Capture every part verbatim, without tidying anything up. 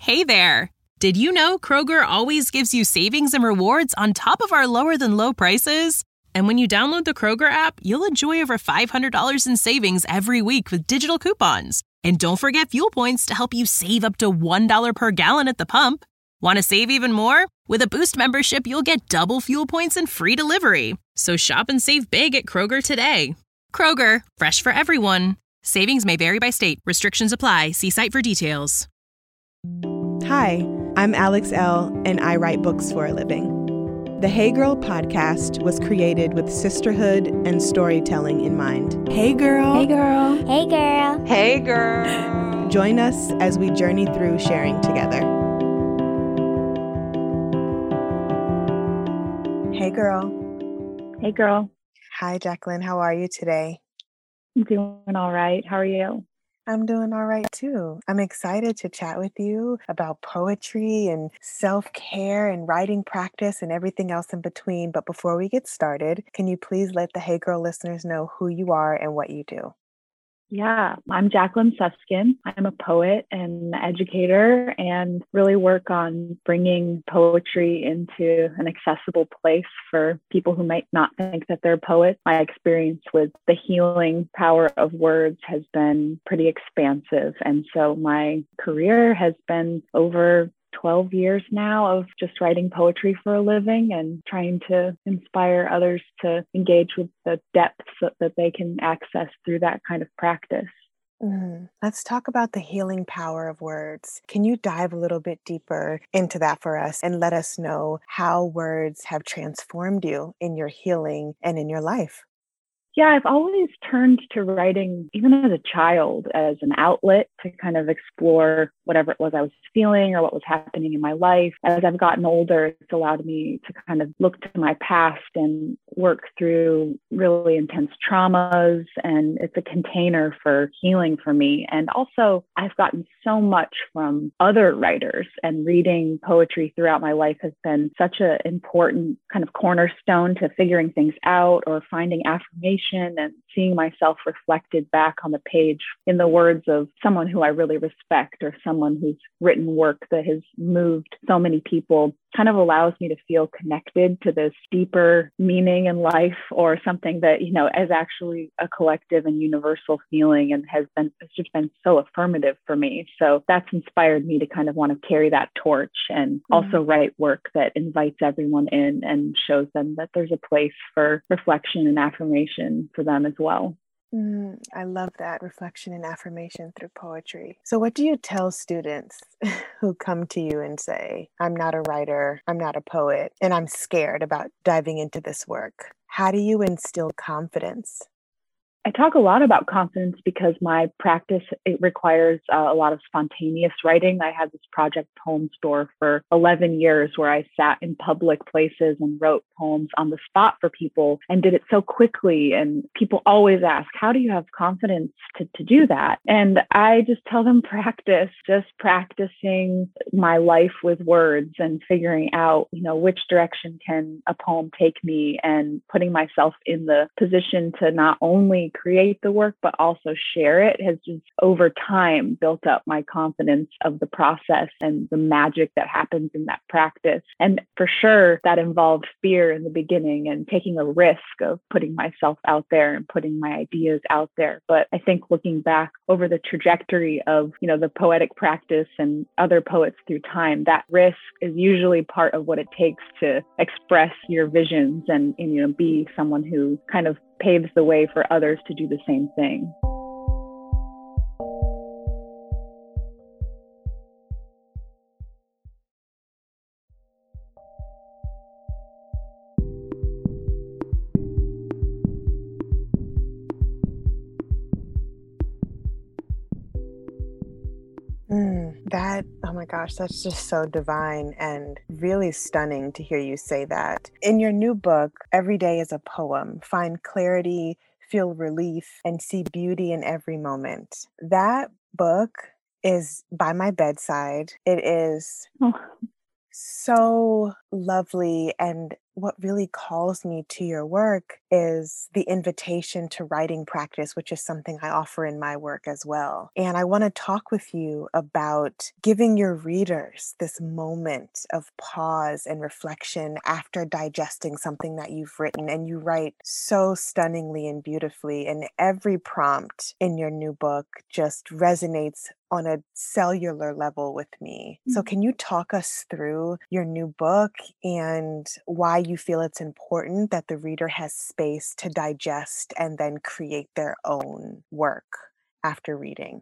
Hey there! Did you know Kroger always gives you savings and rewards on top of our lower than low prices? And when you download the Kroger app, you'll enjoy over five hundred dollars in savings every week with digital coupons. And don't forget fuel points to help you save up to one dollar per gallon at the pump. Want to save even more? With a Boost membership, you'll get double fuel points and free delivery. So shop and save big at Kroger today. Kroger, fresh for everyone. Savings may vary by state. Restrictions apply. See site for details. Hi, I'm Alex Elle, and I write books for a living. The Hey Girl podcast was created with sisterhood and storytelling in mind. Hey girl. Hey girl. Hey girl. Hey girl. Join us as we journey through sharing together. Hey girl. Hey girl. Hi, Jacqueline. How are you today? I'm doing all right. How are you? I'm doing all right too. I'm excited to chat with you about poetry and self-care and writing practice and everything else in between. But before we get started, can you please let the Hey Girl listeners know who you are and what you do? Yeah, I'm Jacqueline Suskin. I'm a poet and educator and really work on bringing poetry into an accessible place for people who might not think that they're poets. My experience with the healing power of words has been pretty expansive. And so my career has been over twelve years now of just writing poetry for a living and trying to inspire others to engage with the depths that they can access through that kind of practice. Mm. Let's talk about the healing power of words. Can you dive a little bit deeper into that for us and let us know how words have transformed you in your healing and in your life? Yeah, I've always turned to writing, even as a child, as an outlet to kind of explore whatever it was I was feeling or what was happening in my life. As I've gotten older, it's allowed me to kind of look to my past and work through really intense traumas. And it's a container for healing for me. And also, I've gotten so much from other writers, and reading poetry throughout my life has been such an important kind of cornerstone to figuring things out or finding affirmation and seeing myself reflected back on the page in the words of someone who I really respect or someone who's written work that has moved so many people kind of allows me to feel connected to this deeper meaning in life, or something that, you know, is actually a collective and universal feeling and has been, it's just been so affirmative for me. So that's inspired me to kind of want to carry that torch and mm-hmm. also write work that invites everyone in and shows them that there's a place for reflection and affirmation for them as well. Mm, I love that, reflection and affirmation through poetry. So what do you tell students who come to you and say, I'm not a writer, I'm not a poet, and I'm scared about diving into this work? How do you instill confidence? I talk a lot about confidence because my practice, it requires uh, a lot of spontaneous writing. I had this project poem store for eleven years where I sat in public places and wrote poems on the spot for people and did it so quickly. And people always ask, how do you have confidence to, to do that? And I just tell them practice, just practicing my life with words and figuring out, you know, which direction can a poem take me, and putting myself in the position to not only create the work, but also share it, has just over time built up my confidence of the process and the magic that happens in that practice. And for sure, that involved fear in the beginning and taking a risk of putting myself out there and putting my ideas out there. But I think looking back over the trajectory of, you know, the poetic practice and other poets through time, that risk is usually part of what it takes to express your visions and, and you know, be someone who kind of paves the way for others to do the same thing. Mm, that, oh my gosh, that's just so divine and really stunning to hear you say that. In your new book, Every Day is a Poem, Find Clarity, Feel Relief, and See Beauty in Every Moment. That book is by my bedside. It is Oh. so lovely and what really calls me to your work is the invitation to writing practice, which is something I offer in my work as well. And I want to talk with you about giving your readers this moment of pause and reflection after digesting something that you've written. And you write so stunningly and beautifully, and every prompt in your new book just resonates on a cellular level with me. So can you talk us through your new book and why you feel it's important that the reader has space to digest and then create their own work after reading?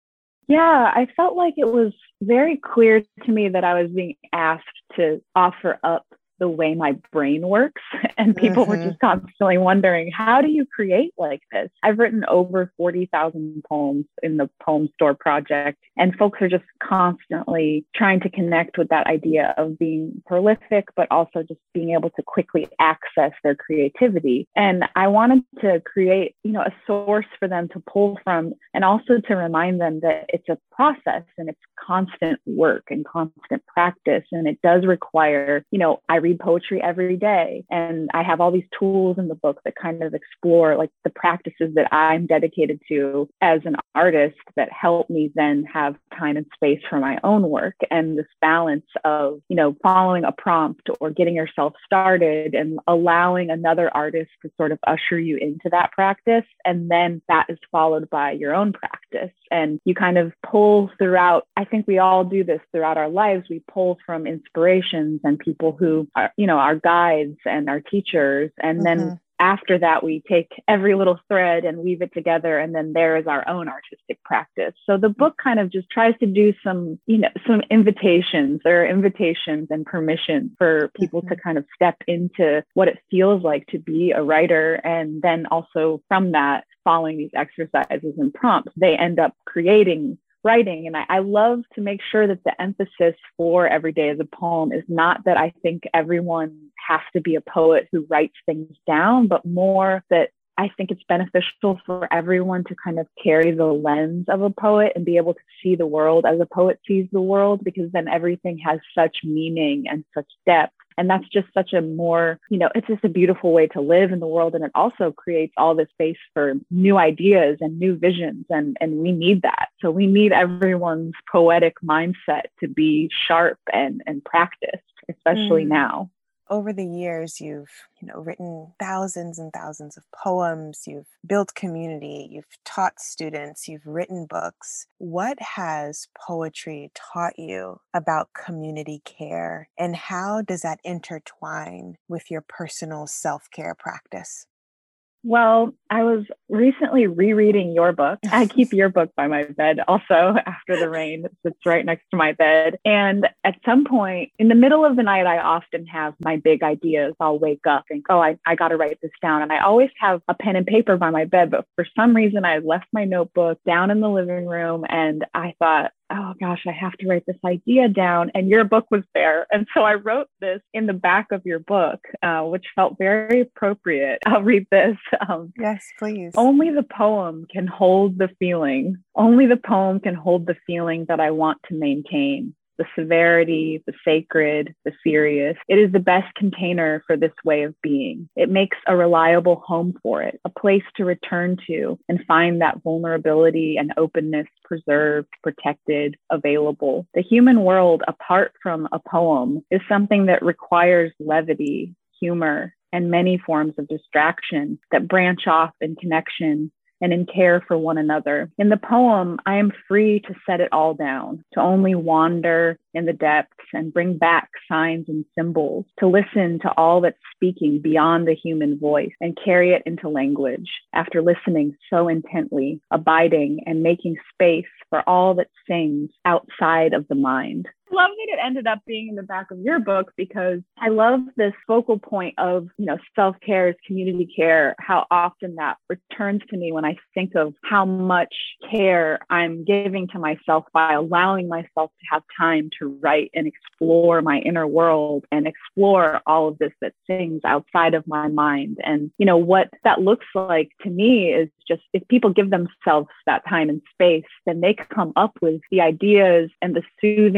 Yeah, I felt like it was very clear to me that I was being asked to offer up the way my brain works. And people were Mm-hmm. just constantly wondering, how do you create like this? I've written over forty thousand poems in the Poem Store project, and folks are just constantly trying to connect with that idea of being prolific, but also just being able to quickly access their creativity. And I wanted to create, you know, a source for them to pull from, and also to remind them that it's a process and it's constant work and constant practice. And it does require, you know, I read poetry every day, and I have all these tools in the book that kind of explore like the practices that I'm dedicated to as an artist that help me then have time and space for my own work. And this balance of, you know, following a prompt or getting yourself started and allowing another artist to sort of usher you into that practice. And then that is followed by your own practice. And you kind of pull throughout. I think we all do this throughout our lives. We pull from inspirations and people who are, you know, our guides and our teachers. And Mm-hmm. then after that, we take every little thread and weave it together. And then there is our own artistic practice. So the book kind of just tries to do some, you know, some invitations. There are invitations and permission for people Mm-hmm. to kind of step into what it feels like to be a writer. And then also from that, following these exercises and prompts, they end up creating writing. And I, I love to make sure that the emphasis for Every Day as a Poem is not that I think everyone has to be a poet who writes things down, but more that I think it's beneficial for everyone to kind of carry the lens of a poet and be able to see the world as a poet sees the world, because then everything has such meaning and such depth. And that's just such a more, you know, it's just a beautiful way to live in the world. And it also creates all this space for new ideas and new visions. And, and we need that. So we need everyone's poetic mindset to be sharp and, and practiced, especially Mm. now. Over the years, you've, you know, written thousands and thousands of poems, you've built community, you've taught students, you've written books. What has poetry taught you about community care, and how does that intertwine with your personal self-care practice? Well, I was recently rereading your book. I keep your book by my bed also, After the Rain. It sits right next to my bed. And at some point in the middle of the night, I often have my big ideas. I'll wake up and, oh, I, I got to write this down. And I always have a pen and paper by my bed. But for some reason, I left my notebook down in the living room. And I thought, oh gosh, I have to write this idea down. And your book was there. And so I wrote this in the back of your book, uh, which felt very appropriate. I'll read this. Um, Yes, please. Only the poem can hold the feeling. Only the poem can hold the feeling that I want to maintain. The severity, the sacred, the serious. It is the best container for this way of being. It makes a reliable home for it, a place to return to and find that vulnerability and openness preserved, protected, available. The human world, apart from a poem, is something that requires levity, humor, and many forms of distraction that branch off in connection and in care for one another. In the poem, I am free to set it all down, to only wander in the depths and bring back signs and symbols, to listen to all that's speaking beyond the human voice and carry it into language after listening so intently, abiding and making space for all that sings outside of the mind. I love that it ended up being in the back of your book, because I love this focal point of, you know, self-care is community care, how often that returns to me when I think of how much care I'm giving to myself by allowing myself to have time to write and explore my inner world and explore all of this that sings outside of my mind. And, you know, what that looks like to me is just, if people give themselves that time and space, then they come up with the ideas and the soothing poems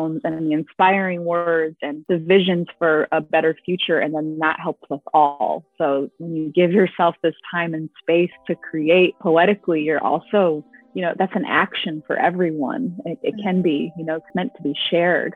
poems and the inspiring words and the visions for a better future. And then that helps us all. So when you give yourself this time and space to create poetically, you're also, you know, that's an action for everyone. It, it can be, you know, it's meant to be shared.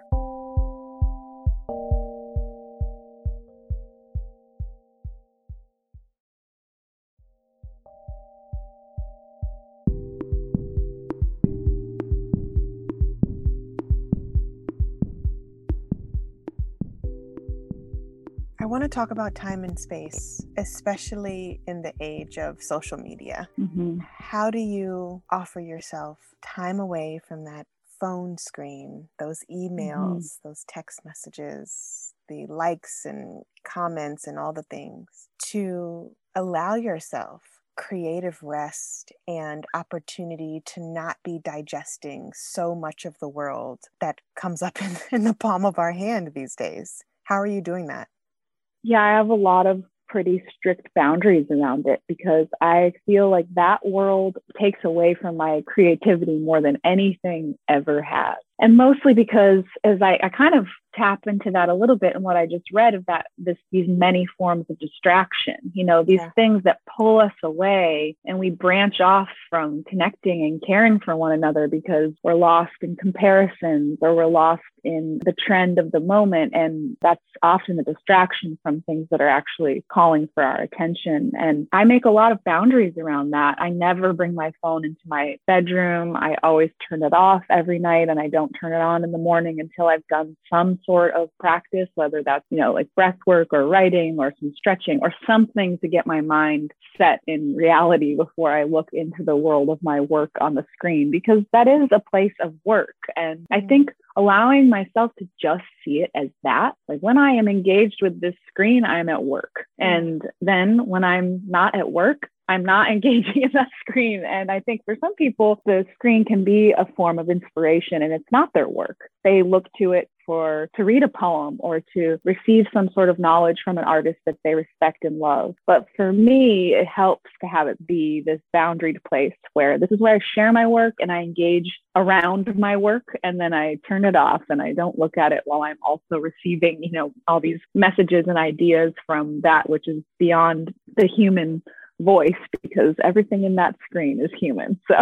I want to talk about time and space, especially in the age of social media. Mm-hmm. How do you offer yourself time away from that phone screen, those emails, mm-hmm. those text messages, the likes and comments and all the things, to allow yourself creative rest and opportunity to not be digesting so much of the world that comes up in, in the palm of our hand these days? How are you doing that? Yeah, I have a lot of pretty strict boundaries around it because I feel like that world takes away from my creativity more than anything ever has. And mostly because as I, I kind of tap into that a little bit in what I just read of that, this, these many forms of distraction, you know, these yeah. things that pull us away and we branch off from connecting and caring for one another because we're lost in comparisons or we're lost in the trend of the moment. And that's often a distraction from things that are actually calling for our attention. And I make a lot of boundaries around that. I never bring my phone into my bedroom. I always turn it off every night and I don't turn it on in the morning until I've done some sort of practice, whether that's, you know, like breath work or writing or some stretching or something to get my mind set in reality before I look into the world of my work on the screen, because that is a place of work. And I think allowing myself to just see it as that, like when I am engaged with this screen, I'm at work. And then when I'm not at work, I'm not engaging in that screen. And I think for some people, the screen can be a form of inspiration and it's not their work. They look to it for to read a poem or to receive some sort of knowledge from an artist that they respect and love. But for me, it helps to have it be this boundaried place where this is where I share my work and I engage around my work, and then I turn it off and I don't look at it while I'm also receiving, you know, all these messages and ideas from that which is beyond the human voice, because everything in that screen is human. So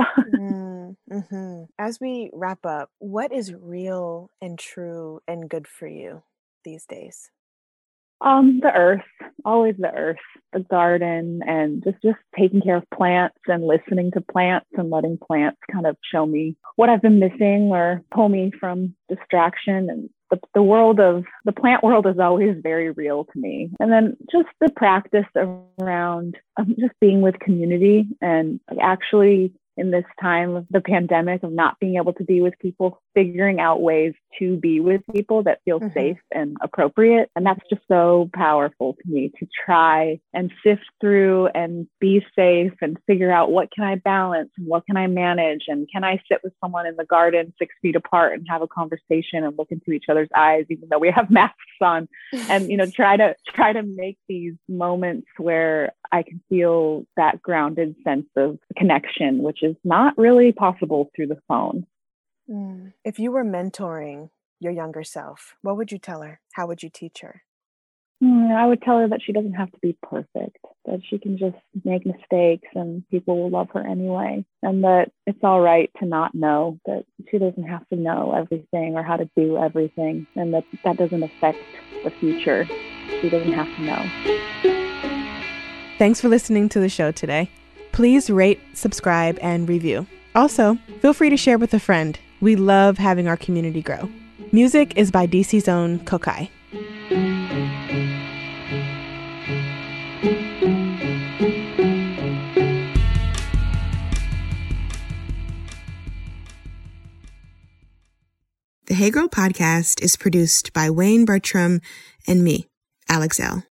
mm-hmm. As we wrap up, what is real and true and good for you these days? Um, the earth, always the earth, the garden, and just, just taking care of plants and listening to plants and letting plants kind of show me what I've been missing or pull me from distraction. And the, the world of the plant world is always very real to me. And then just the practice around um, just being with community and actually in this time of the pandemic of not being able to be with people, figuring out ways to be with people that feel mm-hmm. safe and appropriate. And that's just so powerful to me, to try and sift through and be safe and figure out what can I balance and what can I manage, and can I sit with someone in the garden six feet apart and have a conversation and look into each other's eyes, even though we have masks on, and, you know, try to try to make these moments where I can feel that grounded sense of connection, which is not really possible through the phone. Mm. If you were mentoring your younger self, what would you tell her? How would you teach her? Mm, I would tell her that she doesn't have to be perfect, that she can just make mistakes and people will love her anyway. And that it's all right to not know, that she doesn't have to know everything or how to do everything. And that that doesn't affect the future. She doesn't have to know. Thanks for listening to the show today. Please rate, subscribe, and review. Also, feel free to share with a friend. We love having our community grow. Music is by D C's own Kokai. The Hey Girl podcast is produced by Wayne Bertram and me, Alex Elle.